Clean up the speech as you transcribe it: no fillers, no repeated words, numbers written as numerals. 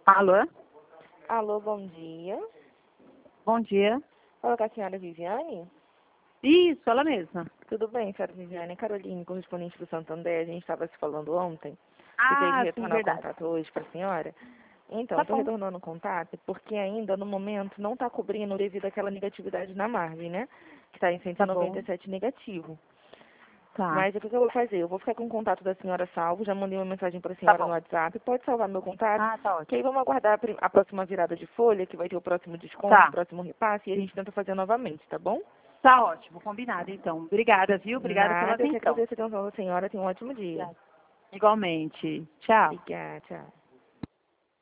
Alô? Alô, bom dia. Bom dia. Fala com a senhora Viviane? Isso, ela mesma. Tudo bem, senhora Viviane? Caroline, correspondente do Santander. A gente estava se falando ontem. Fiquei de Ah, sim, retornar o verdade. contato hoje para a senhora. Então, Tá estou bom. retornando o contato porque ainda, no momento, não está cobrindo devido àquela negatividade na margem, né? Que está em Tá bom. 197 negativo. Tá. Mas o que eu vou fazer? Eu vou ficar com o contato da senhora salvo. Já mandei uma mensagem para a Tá senhora no bom. WhatsApp. Pode salvar meu contato. Ah, tá Que aí ótimo. vamos aguardar a próxima virada de folha, que vai ter o próximo desconto, o Tá. próximo repasse, e a gente tenta fazer novamente, tá bom? Tá ótimo, combinado então. Obrigada, viu? Obrigada pela Nada, eu que atenção. agradeço a atenção da senhora. Tenha um ótimo dia. Igualmente. Tchau. Obrigada, tchau.